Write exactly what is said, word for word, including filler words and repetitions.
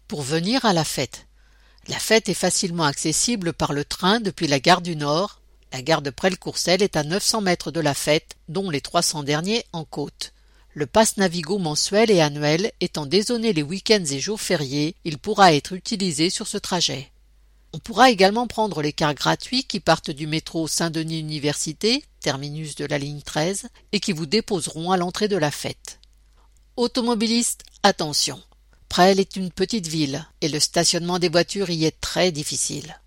pour venir à la fête. La fête est facilement accessible par le train depuis la gare du Nord. La gare de Presles-Courcelles est à neuf cents mètres de la fête, dont les trois cents derniers en côte. Le pass Navigo mensuel et annuel étant dézonné les week-ends et jours fériés, il pourra être utilisé sur ce trajet. On pourra également prendre les cars gratuits qui partent du métro Saint-Denis Université, terminus de la ligne treize, et qui vous déposeront à l'entrée de la fête. Automobilistes, attention! Presles est une petite ville et le stationnement des voitures y est très difficile.